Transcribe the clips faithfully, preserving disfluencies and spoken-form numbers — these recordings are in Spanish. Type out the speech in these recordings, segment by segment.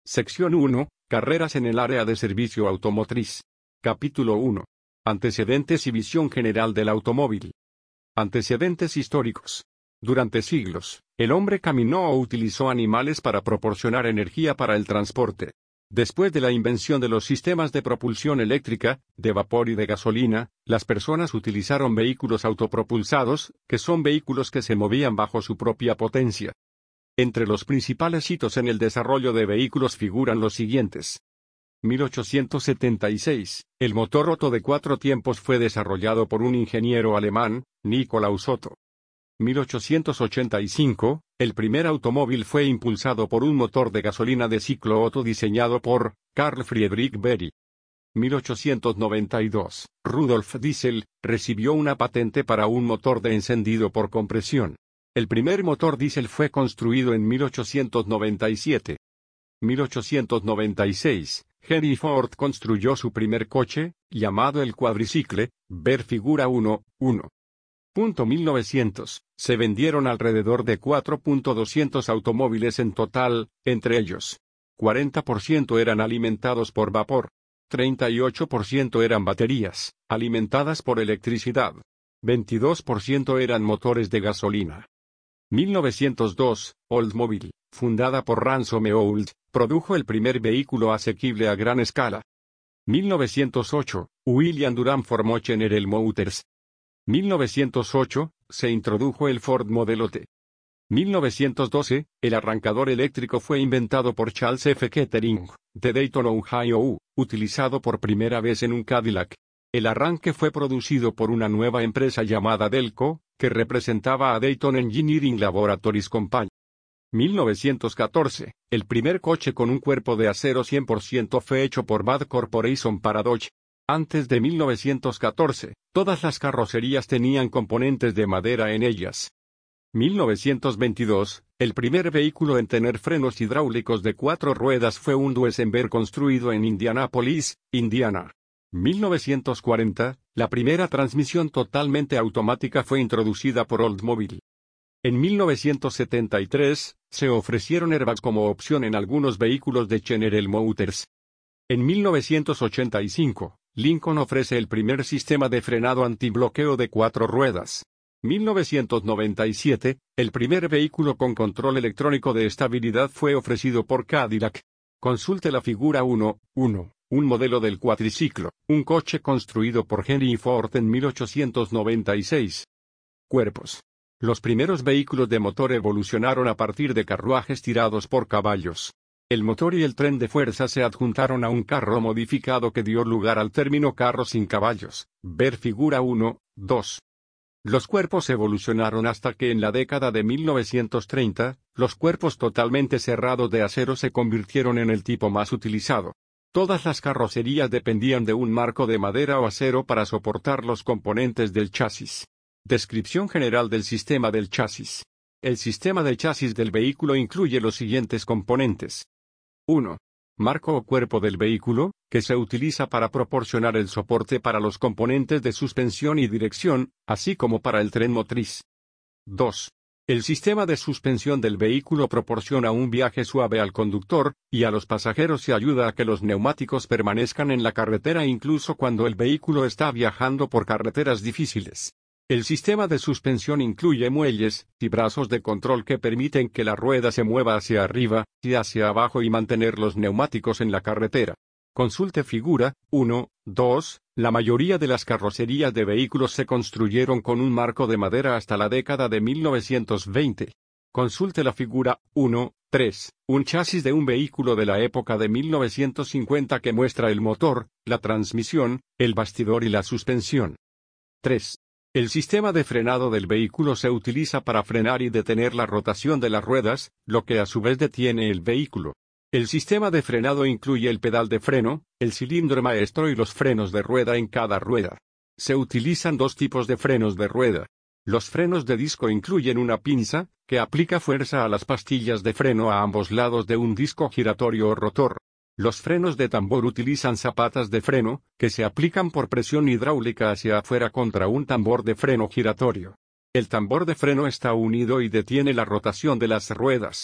Sección uno. Carreras en el área de servicio automotriz. Capítulo uno. Antecedentes y visión general del automóvil. Antecedentes históricos. Durante siglos, el hombre caminó o utilizó animales para proporcionar energía para el transporte. Después de la invención de los sistemas de propulsión eléctrica, de vapor y de gasolina, las personas utilizaron vehículos autopropulsados, que son vehículos que se movían bajo su propia potencia. Entre los principales hitos en el desarrollo de vehículos figuran los siguientes. mil ochocientos setenta y seis, el motor Otto de cuatro tiempos fue desarrollado por un ingeniero alemán, Nikolaus Otto. mil ochocientos ochenta y cinco, el primer automóvil fue impulsado por un motor de gasolina de ciclo Otto diseñado por Carl Friedrich Berry. mil ochocientos noventa y dos, Rudolf Diesel recibió una patente para un motor de encendido por compresión. El primer motor diésel fue construido en mil ochocientos noventa y siete. mil ochocientos noventa y seis, Henry Ford construyó su primer coche, llamado el cuadricicle, ver figura uno punto uno. mil novecientos, se vendieron alrededor de cuatro mil doscientos automóviles en total, entre ellos, cuarenta por ciento eran alimentados por vapor, treinta y ocho por ciento eran baterías, alimentadas por electricidad, veintidós por ciento eran motores de gasolina. mil novecientos dos, Oldsmobile, fundada por Ransom Old, produjo el primer vehículo asequible a gran escala. mil novecientos ocho, William Durham formó General Motors. mil novecientos ocho, se introdujo el Ford Model T. mil novecientos doce, el arrancador eléctrico fue inventado por Charles F. Kettering, de Dayton, Ohio, utilizado por primera vez en un Cadillac. El arranque fue producido por una nueva empresa llamada Delco, que representaba a Dayton Engineering Laboratories Company. mil novecientos catorce, el primer coche con un cuerpo de acero cien por ciento fue hecho por Bad Corporation para Dodge. Antes de mil novecientos catorce, todas las carrocerías tenían componentes de madera en ellas. mil novecientos veintidós, el primer vehículo en tener frenos hidráulicos de cuatro ruedas fue un Duesenberg construido en Indianápolis, Indiana. mil novecientos cuarenta, la primera transmisión totalmente automática fue introducida por Oldsmobile. En mil novecientos setenta y tres, se ofrecieron airbags como opción en algunos vehículos de General Motors. En mil novecientos ochenta y cinco, Lincoln ofrece el primer sistema de frenado antibloqueo de cuatro ruedas. mil novecientos noventa y siete, el primer vehículo con control electrónico de estabilidad fue ofrecido por Cadillac. Consulte la figura uno punto uno, un modelo del cuatriciclo, un coche construido por Henry Ford en mil ochocientos noventa y seis. Cuerpos. Los primeros vehículos de motor evolucionaron a partir de carruajes tirados por caballos. El motor y el tren de fuerza se adjuntaron a un carro modificado que dio lugar al término carro sin caballos, ver figura uno punto dos. Los cuerpos evolucionaron hasta que en la década de mil novecientos treinta, los cuerpos totalmente cerrados de acero se convirtieron en el tipo más utilizado. Todas las carrocerías dependían de un marco de madera o acero para soportar los componentes del chasis. Descripción general del sistema del chasis. El sistema de chasis del vehículo incluye los siguientes componentes. uno. Marco o cuerpo del vehículo, que se utiliza para proporcionar el soporte para los componentes de suspensión y dirección, así como para el tren motriz. dos. El sistema de suspensión del vehículo proporciona un viaje suave al conductor, y a los pasajeros y ayuda a que los neumáticos permanezcan en la carretera incluso cuando el vehículo está viajando por carreteras difíciles. El sistema de suspensión incluye muelles y brazos de control que permiten que la rueda se mueva hacia arriba y hacia abajo y mantener los neumáticos en la carretera. Consulte figura uno punto dos. La mayoría de las carrocerías de vehículos se construyeron con un marco de madera hasta la década de mil novecientos veinte. Consulte la figura uno punto tres. Un chasis de un vehículo de la época de mil novecientos cincuenta que muestra el motor, la transmisión, el bastidor y la suspensión. tres. El sistema de frenado del vehículo se utiliza para frenar y detener la rotación de las ruedas, lo que a su vez detiene el vehículo. El sistema de frenado incluye el pedal de freno, el cilindro maestro y los frenos de rueda en cada rueda. Se utilizan dos tipos de frenos de rueda. Los frenos de disco incluyen una pinza, que aplica fuerza a las pastillas de freno a ambos lados de un disco giratorio o rotor. Los frenos de tambor utilizan zapatas de freno, que se aplican por presión hidráulica hacia afuera contra un tambor de freno giratorio. El tambor de freno está unido y detiene la rotación de las ruedas.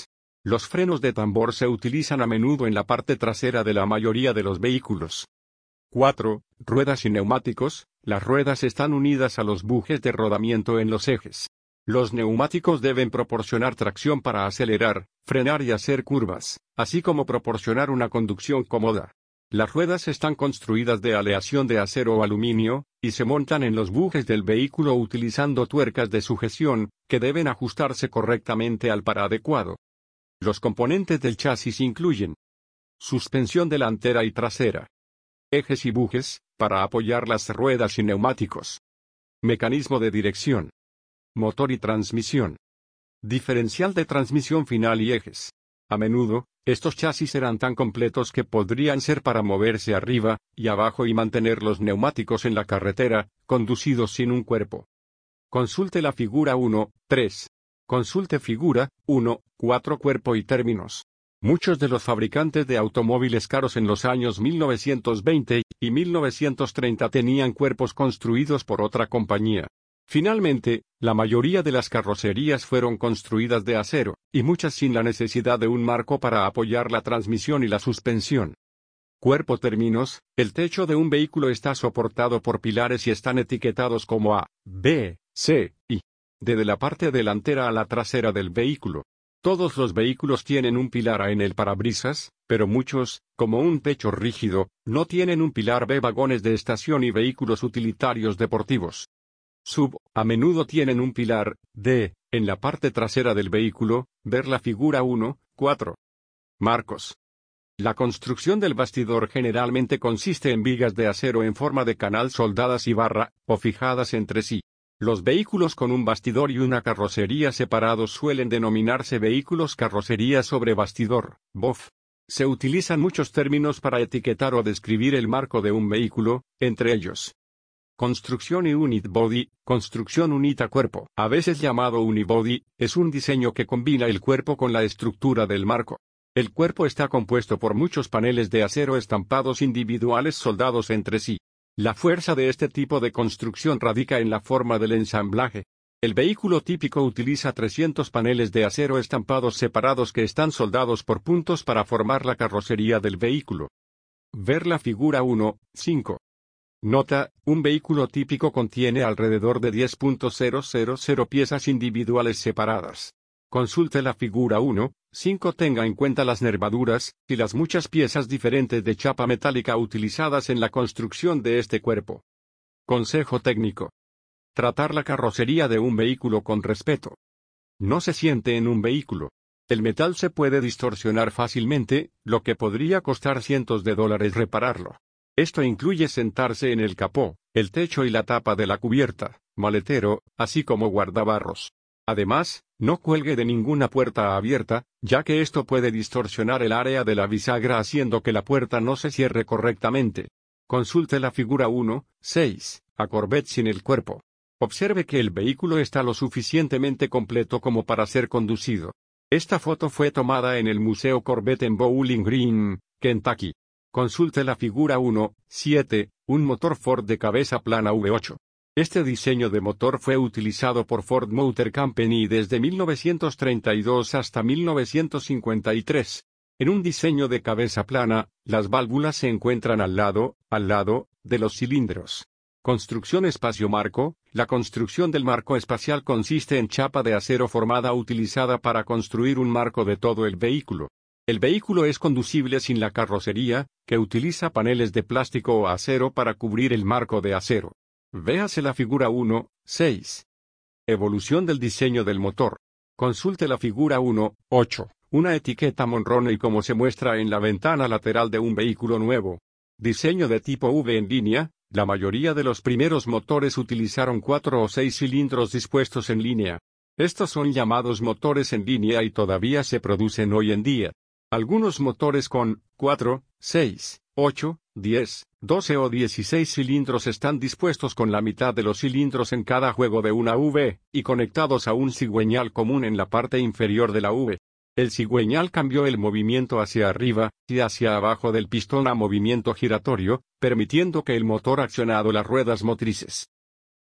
Los frenos de tambor se utilizan a menudo en la parte trasera de la mayoría de los vehículos. cuatro. Ruedas y neumáticos. Las ruedas están unidas a los bujes de rodamiento en los ejes. Los neumáticos deben proporcionar tracción para acelerar, frenar y hacer curvas, así como proporcionar una conducción cómoda. Las ruedas están construidas de aleación de acero o aluminio, y se montan en los bujes del vehículo utilizando tuercas de sujeción, que deben ajustarse correctamente al par adecuado. Los componentes del chasis incluyen suspensión delantera y trasera, ejes y bujes, para apoyar las ruedas y neumáticos, mecanismo de dirección, motor y transmisión, diferencial de transmisión final y ejes. A menudo, estos chasis eran tan completos que podrían ser para moverse arriba y abajo y mantener los neumáticos en la carretera, conducidos sin un cuerpo. Consulte la figura uno, tres. Consulte figura uno, cuatro cuerpo y términos. Muchos de los fabricantes de automóviles caros en los años mil novecientos veinte y mil novecientos treinta tenían cuerpos construidos por otra compañía. Finalmente, la mayoría de las carrocerías fueron construidas de acero, y muchas sin la necesidad de un marco para apoyar la transmisión y la suspensión. Cuerpo términos. El techo de un vehículo está soportado por pilares y están etiquetados como A, B, C y D de la parte delantera a la trasera del vehículo. Todos los vehículos tienen un pilar A en el parabrisas, pero muchos, como un techo rígido, no tienen un pilar B. Vagones de estación y vehículos utilitarios deportivos Sub, a menudo tienen un pilar D en la parte trasera del vehículo. Ver la figura uno, cuatro. Marcos. La construcción del bastidor generalmente consiste en vigas de acero en forma de canal soldadas y barra, o fijadas entre sí. Los vehículos con un bastidor y una carrocería separados suelen denominarse vehículos carrocería sobre bastidor, B O F. Se utilizan muchos términos para etiquetar o describir el marco de un vehículo, entre ellos construcción y unit body. Construcción unita cuerpo, a veces llamado unibody, es un diseño que combina el cuerpo con la estructura del marco. El cuerpo está compuesto por muchos paneles de acero estampados individuales soldados entre sí. La fuerza de este tipo de construcción radica en la forma del ensamblaje. El vehículo típico utiliza trescientos paneles de acero estampados separados que están soldados por puntos para formar la carrocería del vehículo. Ver la figura uno, cinco. Nota: un vehículo típico contiene alrededor de diez punto cero cero cero piezas individuales separadas. Consulte la figura uno, cinco. Tenga en cuenta las nervaduras y las muchas piezas diferentes de chapa metálica utilizadas en la construcción de este cuerpo. Consejo técnico. Tratar la carrocería de un vehículo con respeto. No se siente en un vehículo. El metal se puede distorsionar fácilmente, lo que podría costar cientos de dólares repararlo. Esto incluye sentarse en el capó, el techo y la tapa de la cubierta, maletero, así como guardabarros. Además, no cuelgue de ninguna puerta abierta, ya que esto puede distorsionar el área de la bisagra haciendo que la puerta no se cierre correctamente. Consulte la figura uno, seis, a Corvette sin el cuerpo. Observe que el vehículo está lo suficientemente completo como para ser conducido. Esta foto fue tomada en el Museo Corvette en Bowling Green, Kentucky. Consulte la figura uno, siete, un motor Ford de cabeza plana V ocho. Este diseño de motor fue utilizado por Ford Motor Company desde mil novecientos treinta y dos hasta mil novecientos cincuenta y tres. En un diseño de cabeza plana, las válvulas se encuentran al lado, al lado, de los cilindros. Construcción espacio-marco. La construcción del marco espacial consiste en chapa de acero formada utilizada para construir un marco de todo el vehículo. El vehículo es conducible sin la carrocería, que utiliza paneles de plástico o acero para cubrir el marco de acero. Véase la figura uno, seis. Evolución del diseño del motor. Consulte la figura uno, ocho. Una etiqueta Monroney como se muestra en la ventana lateral de un vehículo nuevo. Diseño de tipo V en línea. La mayoría de los primeros motores utilizaron cuatro o seis cilindros dispuestos en línea. Estos son llamados motores en línea y todavía se producen hoy en día. Algunos motores con cuatro, seis, ocho, diez, doce o dieciséis cilindros están dispuestos con la mitad de los cilindros en cada juego de una V, y conectados a un cigüeñal común en la parte inferior de la V. El cigüeñal cambió el movimiento hacia arriba y hacia abajo del pistón a movimiento giratorio, permitiendo que el motor accionado las ruedas motrices.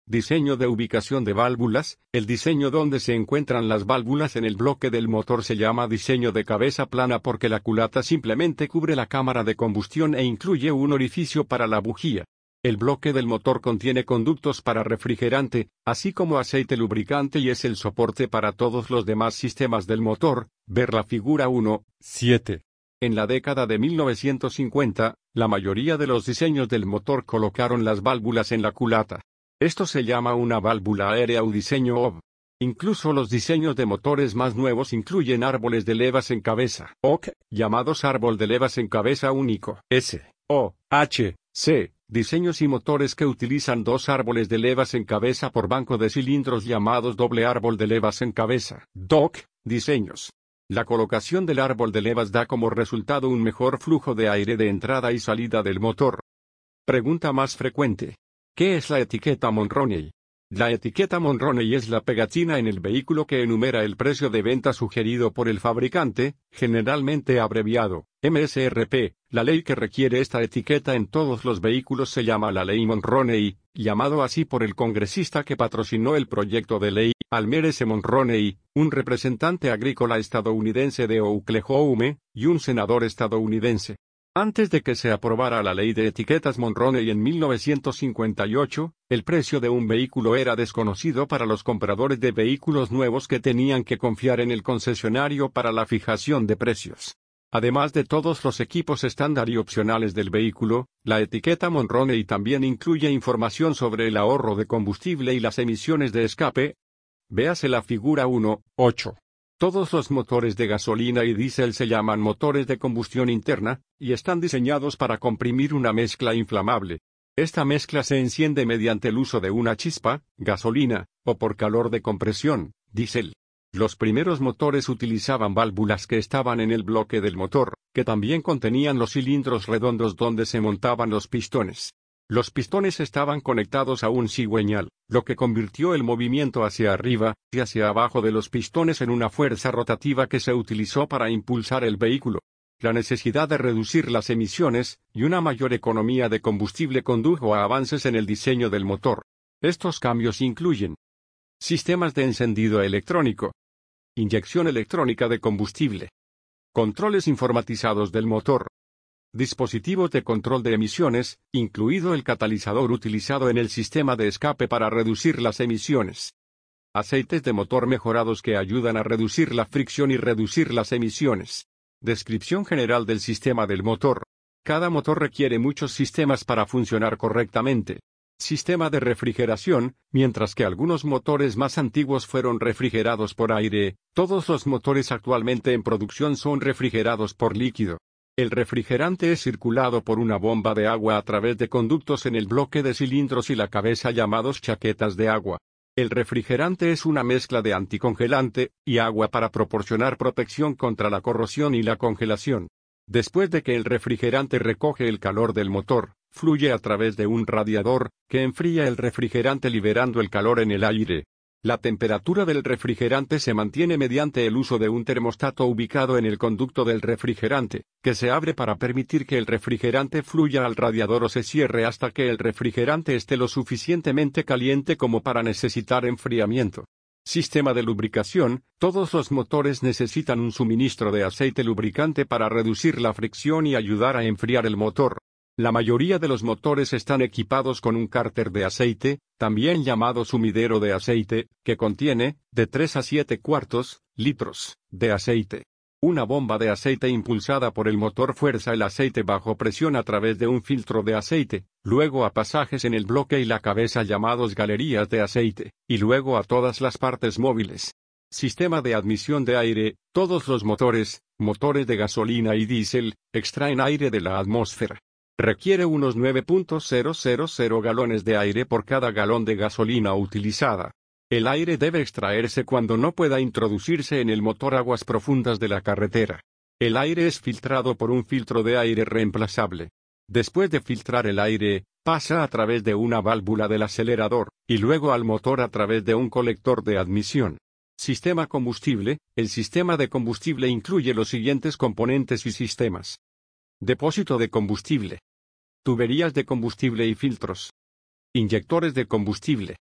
Diseño de ubicación de válvulas. El diseño donde se encuentran las válvulas en el bloque del motor se llama diseño de cabeza plana porque la culata simplemente cubre la cámara de combustión e incluye un orificio para la bujía. El bloque del motor contiene conductos para refrigerante, así como aceite lubricante y es el soporte para todos los demás sistemas del motor. Ver la figura uno punto siete. En la década de mil novecientos cincuenta, la mayoría de los diseños del motor colocaron las válvulas en la culata. Esto se llama una válvula aérea o diseño O V. Incluso los diseños de motores más nuevos incluyen árboles de levas en cabeza, O C, llamados árbol de levas en cabeza único, S, O, H, C, diseños y motores que utilizan dos árboles de levas en cabeza por banco de cilindros llamados doble árbol de levas en cabeza, D O C, diseños. La colocación del árbol de levas da como resultado un mejor flujo de aire de entrada y salida del motor. Pregunta más frecuente. ¿Qué es la etiqueta Monroney? La etiqueta Monroney es la pegatina en el vehículo que enumera el precio de venta sugerido por el fabricante, generalmente abreviado, M S R P. La ley que requiere esta etiqueta en todos los vehículos se llama la Ley Monroney, llamado así por el congresista que patrocinó el proyecto de ley, Almer S. Monroney, un representante agrícola estadounidense de Oklahoma, y un senador estadounidense. Antes de que se aprobara la ley de etiquetas Monroney en mil novecientos cincuenta y ocho, el precio de un vehículo era desconocido para los compradores de vehículos nuevos que tenían que confiar en el concesionario para la fijación de precios. Además de todos los equipos estándar y opcionales del vehículo, la etiqueta Monroney también incluye información sobre el ahorro de combustible y las emisiones de escape. Véase la figura uno punto ocho. Todos los motores de gasolina y diésel se llaman motores de combustión interna, y están diseñados para comprimir una mezcla inflamable. Esta mezcla se enciende mediante el uso de una chispa, gasolina, o por calor de compresión, diésel. Los primeros motores utilizaban válvulas que estaban en el bloque del motor, que también contenían los cilindros redondos donde se montaban los pistones. Los pistones estaban conectados a un cigüeñal, lo que convirtió el movimiento hacia arriba y hacia abajo de los pistones en una fuerza rotativa que se utilizó para impulsar el vehículo. La necesidad de reducir las emisiones y una mayor economía de combustible condujo a avances en el diseño del motor. Estos cambios incluyen sistemas de encendido electrónico, inyección electrónica de combustible, controles informatizados del motor, dispositivos de control de emisiones, incluido el catalizador utilizado en el sistema de escape para reducir las emisiones. Aceites de motor mejorados que ayudan a reducir la fricción y reducir las emisiones. Descripción general del sistema del motor. Cada motor requiere muchos sistemas para funcionar correctamente. Sistema de refrigeración. Mientras que algunos motores más antiguos fueron refrigerados por aire, todos los motores actualmente en producción son refrigerados por líquido. El refrigerante es circulado por una bomba de agua a través de conductos en el bloque de cilindros y la cabeza llamados chaquetas de agua. El refrigerante es una mezcla de anticongelante y agua para proporcionar protección contra la corrosión y la congelación. Después de que el refrigerante recoge el calor del motor, fluye a través de un radiador, que enfría el refrigerante liberando el calor en el aire. La temperatura del refrigerante se mantiene mediante el uso de un termostato ubicado en el conducto del refrigerante, que se abre para permitir que el refrigerante fluya al radiador o se cierre hasta que el refrigerante esté lo suficientemente caliente como para necesitar enfriamiento. Sistema de lubricación. Todos los motores necesitan un suministro de aceite lubricante para reducir la fricción y ayudar a enfriar el motor. La mayoría de los motores están equipados con un cárter de aceite, también llamado sumidero de aceite, que contiene, de tres a siete cuartos, litros, de aceite. Una bomba de aceite impulsada por el motor fuerza el aceite bajo presión a través de un filtro de aceite, luego a pasajes en el bloque y la cabeza llamados galerías de aceite, y luego a todas las partes móviles. Sistema de admisión de aire. Todos los motores, motores de gasolina y diésel, extraen aire de la atmósfera. Requiere unos nueve punto cero cero cero galones de aire por cada galón de gasolina utilizada. El aire debe extraerse cuando no pueda introducirse en el motor aguas profundas de la carretera. El aire es filtrado por un filtro de aire reemplazable. Después de filtrar el aire, pasa a través de una válvula del acelerador, y luego al motor a través de un colector de admisión. Sistema combustible. El sistema de combustible incluye los siguientes componentes y sistemas. Depósito de combustible. Tuberías de combustible y filtros. Inyectores de combustible.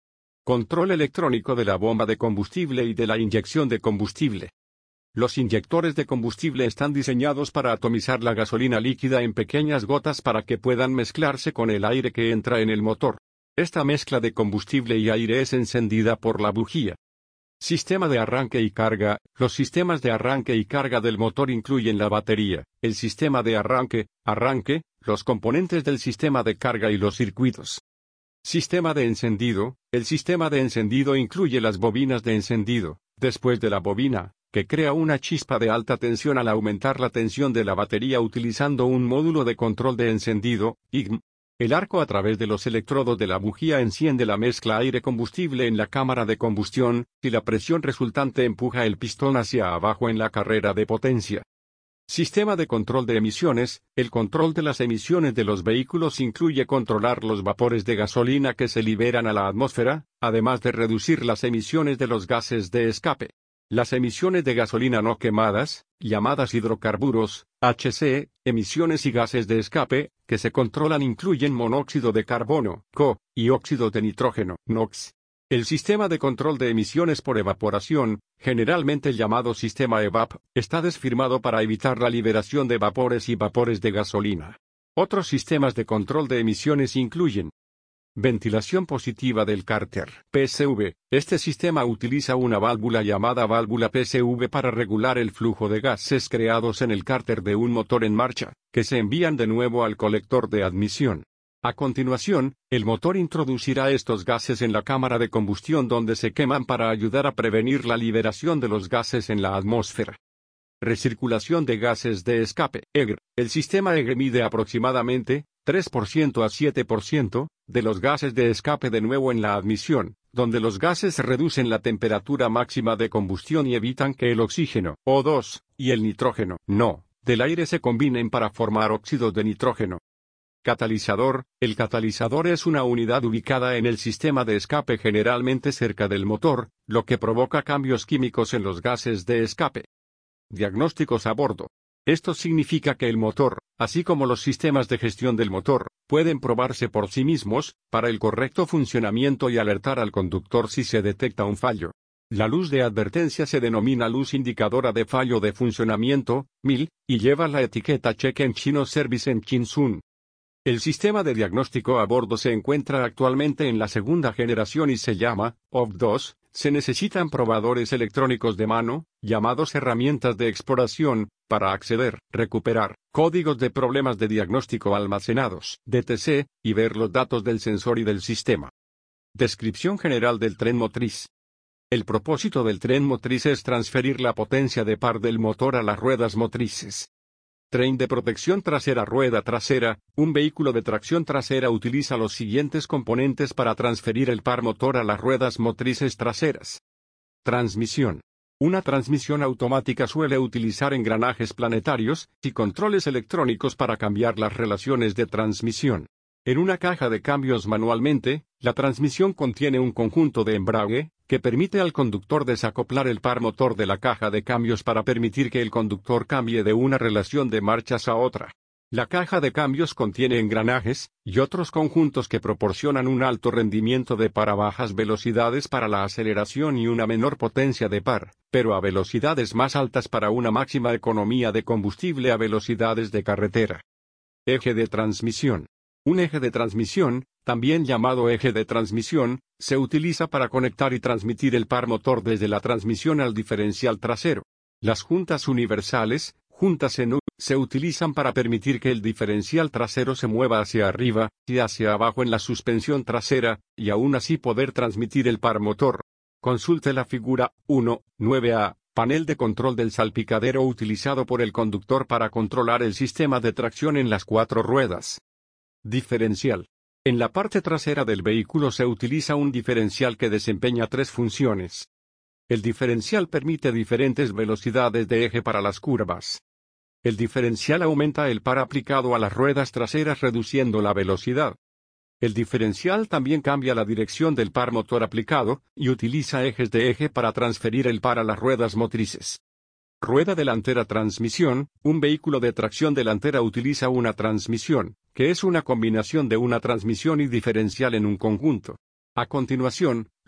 Control electrónico de la bomba de combustible y de la inyección de combustible. Los inyectores de combustible están diseñados para atomizar la gasolina líquida en pequeñas gotas para que puedan mezclarse con el aire que entra en el motor. Esta mezcla de combustible y aire es encendida por la bujía. Sistema de arranque y carga. Los sistemas de arranque y carga del motor incluyen la batería, el sistema de arranque, arranque, los componentes del sistema de carga y los circuitos. Sistema de encendido. El sistema de encendido incluye las bobinas de encendido, después de la bobina, que crea una chispa de alta tensión al aumentar la tensión de la batería utilizando un módulo de control de encendido, I G M. El arco a través de los electrodos de la bujía enciende la mezcla aire-combustible en la cámara de combustión, y la presión resultante empuja el pistón hacia abajo en la carrera de potencia. Sistema de control de emisiones. El control de las emisiones de los vehículos incluye controlar los vapores de gasolina que se liberan a la atmósfera, además de reducir las emisiones de los gases de escape. Las emisiones de gasolina no quemadas, llamadas hidrocarburos, H C, emisiones y gases de escape, que se controlan incluyen monóxido de carbono, C O, y óxido de nitrógeno, NOx. El sistema de control de emisiones por evaporación, generalmente llamado sistema E V A P, está desfirmado para evitar la liberación de vapores y vapores de gasolina. Otros sistemas de control de emisiones incluyen ventilación positiva del cárter, P S V. Este sistema utiliza una válvula llamada válvula P S V para regular el flujo de gases creados en el cárter de un motor en marcha, que se envían de nuevo al colector de admisión. A continuación, el motor introducirá estos gases en la cámara de combustión donde se queman para ayudar a prevenir la liberación de los gases en la atmósfera. Recirculación de gases de escape, E G R. El sistema E G R mide aproximadamente tres por ciento a siete por ciento de los gases de escape de nuevo en la admisión, donde los gases reducen la temperatura máxima de combustión y evitan que el oxígeno, O dos, y el nitrógeno, NO, del aire se combinen para formar óxido de nitrógeno. Catalizador. El catalizador es una unidad ubicada en el sistema de escape generalmente cerca del motor, lo que provoca cambios químicos en los gases de escape. Diagnósticos a bordo. Esto significa que el motor, así como los sistemas de gestión del motor, pueden probarse por sí mismos, para el correcto funcionamiento y alertar al conductor si se detecta un fallo. La luz de advertencia se denomina luz indicadora de fallo de funcionamiento, M I L, y lleva la etiqueta Check Engine Service Engine Soon. El sistema de diagnóstico a bordo se encuentra actualmente en la segunda generación y se llama O V dos. Se necesitan probadores electrónicos de mano, llamados herramientas de exploración, para acceder, recuperar, códigos de problemas de diagnóstico almacenados, D T C, y ver los datos del sensor y del sistema. Descripción general del tren motriz. El propósito del tren motriz es transferir la potencia de par del motor a las ruedas motrices. Tren de protección trasera. Rueda trasera. Un vehículo de tracción trasera utiliza los siguientes componentes para transferir el par motor a las ruedas motrices traseras. Transmisión. Una transmisión automática suele utilizar engranajes planetarios y controles electrónicos para cambiar las relaciones de transmisión. En una caja de cambios manualmente, la transmisión contiene un conjunto de embrague, que permite al conductor desacoplar el par motor de la caja de cambios para permitir que el conductor cambie de una relación de marchas a otra. La caja de cambios contiene engranajes y otros conjuntos que proporcionan un alto rendimiento de par a bajas velocidades para la aceleración y una menor potencia de par, pero a velocidades más altas para una máxima economía de combustible a velocidades de carretera. Eje de transmisión. Un eje de transmisión, también llamado eje de transmisión, se utiliza para conectar y transmitir el par motor desde la transmisión al diferencial trasero. Las juntas universales, juntas en U, se utilizan para permitir que el diferencial trasero se mueva hacia arriba y hacia abajo en la suspensión trasera, y aún así poder transmitir el par motor. Consulte la figura uno nueve A, panel de control del salpicadero utilizado por el conductor para controlar el sistema de tracción en las cuatro ruedas. Diferencial. En la parte trasera del vehículo se utiliza un diferencial que desempeña tres funciones. El diferencial permite diferentes velocidades de eje para las curvas. El diferencial aumenta el par aplicado a las ruedas traseras reduciendo la velocidad. El diferencial también cambia la dirección del par motor aplicado, y utiliza ejes de eje para transferir el par a las ruedas motrices. Rueda delantera. Transmisión. Un vehículo de tracción delantera utiliza una transmisión, que es una combinación de una transmisión y diferencial en un conjunto. A continuación,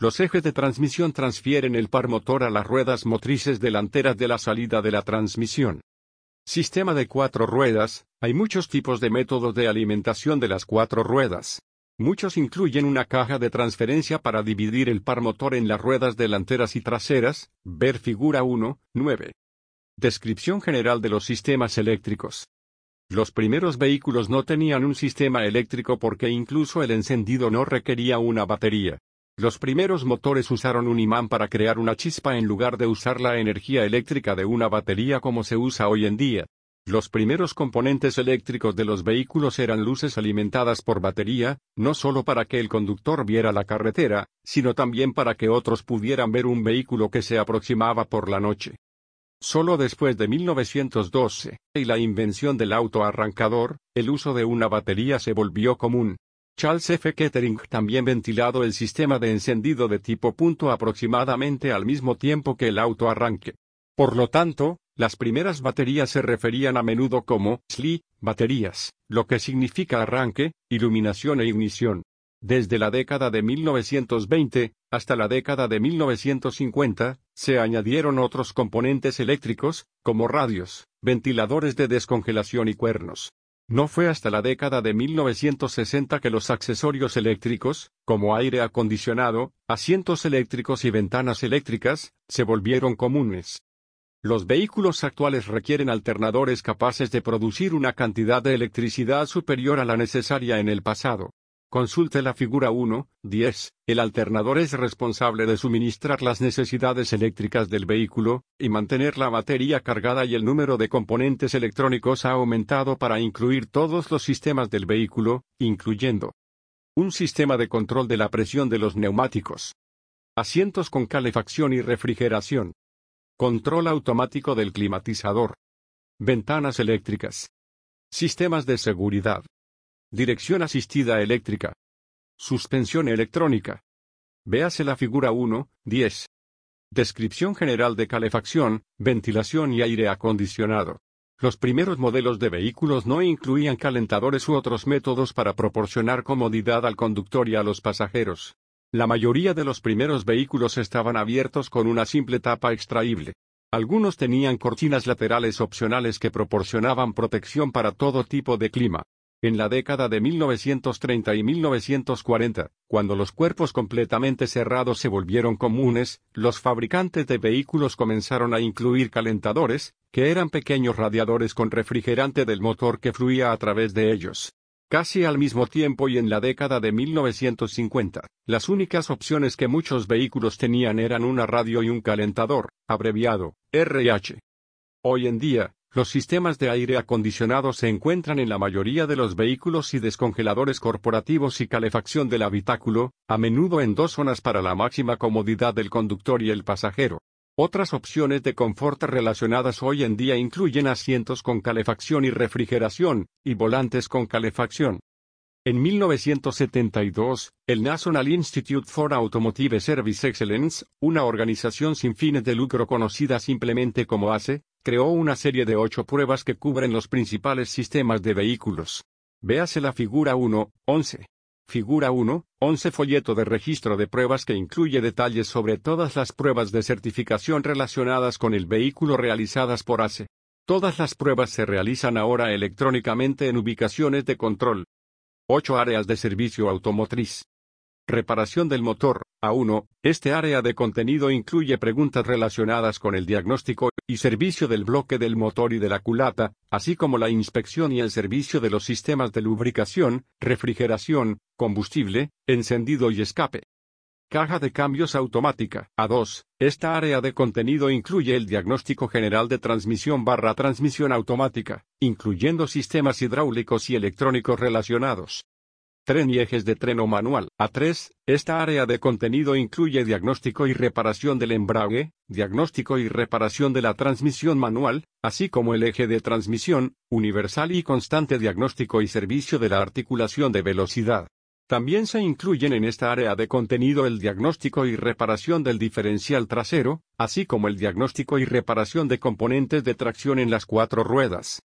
Los ejes de transmisión transfieren el par motor a las ruedas motrices delanteras de la salida de la transmisión. Sistema de cuatro ruedas. Hay muchos tipos de métodos de alimentación de las cuatro ruedas. Muchos incluyen una caja de transferencia para dividir el par motor en las ruedas delanteras y traseras. Ver figura uno, nueve. Descripción general de los sistemas eléctricos. Los primeros vehículos no tenían un sistema eléctrico porque incluso el encendido no requería una batería. Los primeros motores usaron un imán para crear una chispa en lugar de usar la energía eléctrica de una batería como se usa hoy en día. Los primeros componentes eléctricos de los vehículos eran luces alimentadas por batería, no solo para que el conductor viera la carretera, sino también para que otros pudieran ver un vehículo que se aproximaba por la noche. Solo después de mil novecientos doce, y la invención del auto arrancador, el uso de una batería se volvió común. Charles F. Kettering también ventilado el sistema de encendido de tipo punto aproximadamente al mismo tiempo que el auto arranque. Por lo tanto, las primeras baterías se referían a menudo como S L I, baterías, lo que significa arranque, iluminación e ignición. Desde la década de mil novecientos veinte, hasta la década de mil novecientos cincuenta, se añadieron otros componentes eléctricos, como radios, ventiladores de descongelación y cuernos. No fue hasta la década de mil novecientos sesenta que los accesorios eléctricos, como aire acondicionado, asientos eléctricos y ventanas eléctricas, se volvieron comunes. Los vehículos actuales requieren alternadores capaces de producir una cantidad de electricidad superior a la necesaria en el pasado. Consulte la figura uno, diez. El alternador es responsable de suministrar las necesidades eléctricas del vehículo, y mantener la batería cargada y el número de componentes electrónicos ha aumentado para incluir todos los sistemas del vehículo, incluyendo un sistema de control de la presión de los neumáticos, asientos con calefacción y refrigeración, control automático del climatizador, ventanas eléctricas, sistemas de seguridad, dirección asistida eléctrica, suspensión electrónica. Véase la figura uno, diez. Descripción general de calefacción, ventilación y aire acondicionado. Los primeros modelos de vehículos no incluían calentadores u otros métodos para proporcionar comodidad al conductor y a los pasajeros. La mayoría de los primeros vehículos estaban abiertos con una simple tapa extraíble. Algunos tenían cortinas laterales opcionales que proporcionaban protección para todo tipo de clima. En la década de mil novecientos treinta y mil novecientos cuarenta, cuando los cuerpos completamente cerrados se volvieron comunes, los fabricantes de vehículos comenzaron a incluir calentadores, que eran pequeños radiadores con refrigerante del motor que fluía a través de ellos. Casi al mismo tiempo y en la década de mil novecientos cincuenta, las únicas opciones que muchos vehículos tenían eran una radio y un calentador, abreviado R H. Hoy en día, los sistemas de aire acondicionado se encuentran en la mayoría de los vehículos y descongeladores corporativos y calefacción del habitáculo, a menudo en dos zonas para la máxima comodidad del conductor y el pasajero. Otras opciones de confort relacionadas hoy en día incluyen asientos con calefacción y refrigeración, y volantes con calefacción. En mil novecientos setenta y dos, el National Institute for Automotive Service Excellence, una organización sin fines de lucro conocida simplemente como A C E, creó una serie de ocho pruebas que cubren los principales sistemas de vehículos. Véase la figura uno, once. Figura uno, once folleto de registro de pruebas que incluye detalles sobre todas las pruebas de certificación relacionadas con el vehículo realizadas por A C E. Todas las pruebas se realizan ahora electrónicamente en ubicaciones de control. ocho áreas de servicio automotriz. Reparación del motor. A uno. Este área de contenido incluye preguntas relacionadas con el diagnóstico y servicio del bloque del motor y de la culata, así como la inspección y el servicio de los sistemas de lubricación, refrigeración, combustible, encendido y escape. Caja de cambios automática. A dos. Esta área de contenido incluye el diagnóstico general de transmisión barra transmisión automática, incluyendo sistemas hidráulicos y electrónicos relacionados. Tren y ejes de tren o manual. A tres. Esta área de contenido incluye diagnóstico y reparación del embrague, diagnóstico y reparación de la transmisión manual, así como el eje de transmisión, universal y constante diagnóstico y servicio de la articulación de velocidad. También se incluyen en esta área de contenido el diagnóstico y reparación del diferencial trasero, así como el diagnóstico y reparación de componentes de tracción en las cuatro ruedas.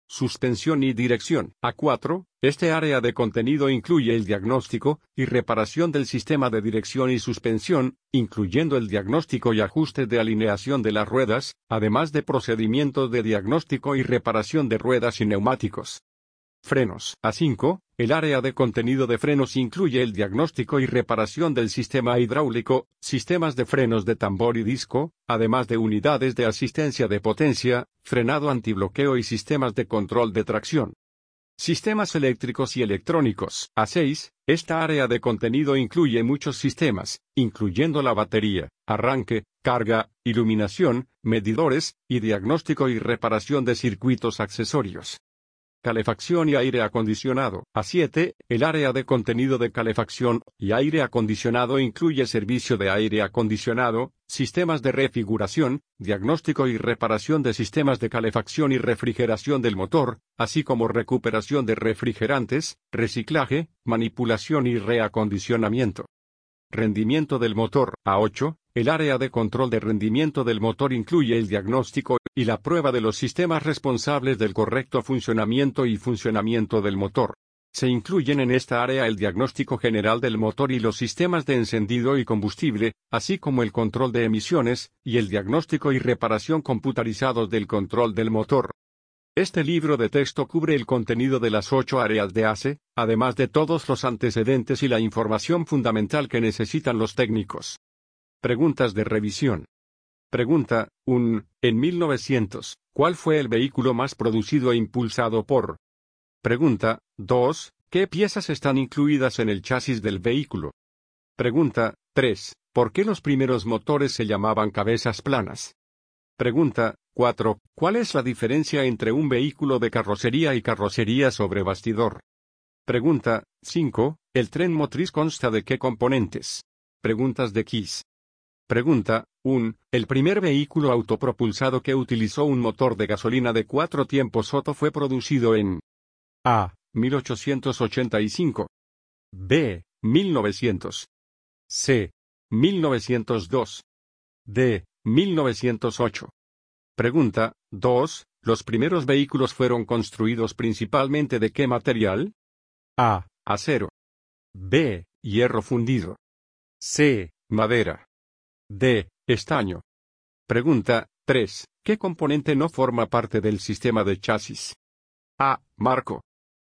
suspensión y dirección. A cuatro. Este área de contenido incluye el diagnóstico y reparación del sistema de dirección y suspensión, incluyendo el diagnóstico y ajuste de alineación de las ruedas, además de procedimientos de diagnóstico y reparación de ruedas y neumáticos. Frenos. A cinco. El área de contenido de frenos incluye el diagnóstico y reparación del sistema hidráulico, sistemas de frenos de tambor y disco, además de unidades de asistencia de potencia, frenado antibloqueo y sistemas de control de tracción. Sistemas eléctricos y electrónicos. A seis. Esta área de contenido incluye muchos sistemas, incluyendo la batería, arranque, carga, iluminación, medidores, y diagnóstico y reparación de circuitos accesorios. Calefacción y aire acondicionado. A siete. El área de contenido de calefacción y aire acondicionado incluye servicio de aire acondicionado, sistemas de refrigeración, diagnóstico y reparación de sistemas de calefacción y refrigeración del motor, así como recuperación de refrigerantes, reciclaje, manipulación y reacondicionamiento. Rendimiento del motor. A ocho. El área de control de rendimiento del motor incluye el diagnóstico y la prueba de los sistemas responsables del correcto funcionamiento y funcionamiento del motor. Se incluyen en esta área el diagnóstico general del motor y los sistemas de encendido y combustible, así como el control de emisiones, y el diagnóstico y reparación computarizados del control del motor. Este libro de texto cubre el contenido de las ocho áreas de A C E, además de todos los antecedentes y la información fundamental que necesitan los técnicos. Preguntas de revisión. Pregunta uno. En mil novecientos, ¿cuál fue el vehículo más producido e impulsado por? Pregunta dos. ¿Qué piezas están incluidas en el chasis del vehículo? Pregunta tres. ¿Por qué los primeros motores se llamaban cabezas planas? Pregunta cuatro. ¿Cuál es la diferencia entre un vehículo de carrocería y carrocería sobre bastidor? Pregunta cinco. ¿El tren motriz consta de qué componentes? Preguntas de quiz. Pregunta uno. El primer vehículo autopropulsado que utilizó un motor de gasolina de cuatro tiempos Otto fue producido en A. mil ochocientos ochenta y cinco. B. mil novecientos. C. mil novecientos dos. D. mil novecientos ocho. Pregunta dos. ¿Los primeros vehículos fueron construidos principalmente de qué material? A. Acero. B. Hierro fundido. C. Madera. D. Estaño. Pregunta tres. ¿Qué componente no forma parte del sistema de chasis? A. Marco.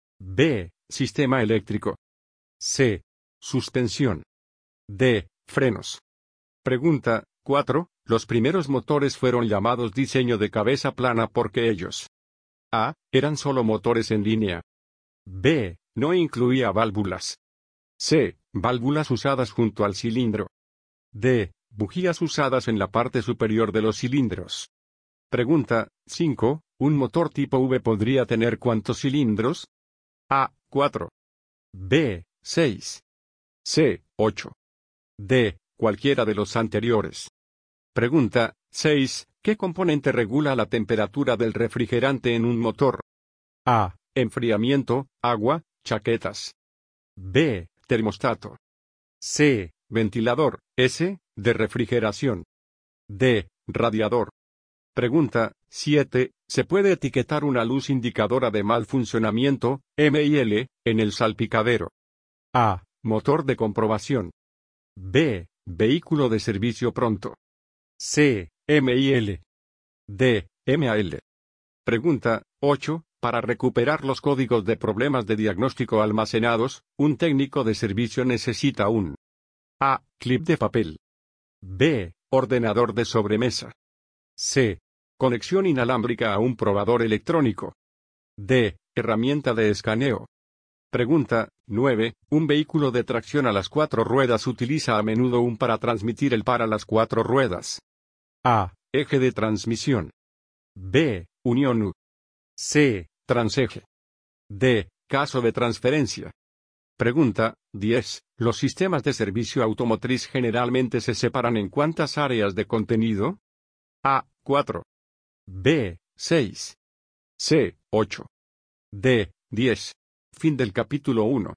B. Sistema eléctrico. C. Suspensión. D. Frenos. Pregunta cuatro. Los primeros motores fueron llamados diseño de cabeza plana porque ellos A. Eran solo motores en línea. B. No incluía válvulas. C. Válvulas usadas junto al cilindro. D. Bujías usadas en la parte superior de los cilindros. Pregunta cinco. ¿Un motor tipo V podría tener cuántos cilindros? A. cuatro. B. seis. C. ocho. D. Cualquiera de los anteriores. Pregunta seis. ¿Qué componente regula la temperatura del refrigerante en un motor? A. Enfriamiento, agua, chaquetas. B. Termostato. C. Ventilador. S. De refrigeración. D. Radiador. Pregunta siete. ¿Se puede etiquetar una luz indicadora de mal funcionamiento, M I L, en el salpicadero? A. Motor de comprobación. B. Vehículo de servicio pronto. C. M I L. D. M A L. Pregunta ocho. Para recuperar los códigos de problemas de diagnóstico almacenados, un técnico de servicio necesita un A. Clip de papel. B. Ordenador de sobremesa. C. Conexión inalámbrica a un probador electrónico. D. Herramienta de escaneo. Pregunta nueve. Un vehículo de tracción a las cuatro ruedas utiliza a menudo un para transmitir el par a las cuatro ruedas. A. Eje de transmisión. B. Unión U. C. Transeje. D. Caso de transferencia. Pregunta diez. ¿Los sistemas de servicio automotriz generalmente se separan en cuántas áreas de contenido? A. cuatro. B. seis. C. ocho. D. diez. Fin del capítulo uno.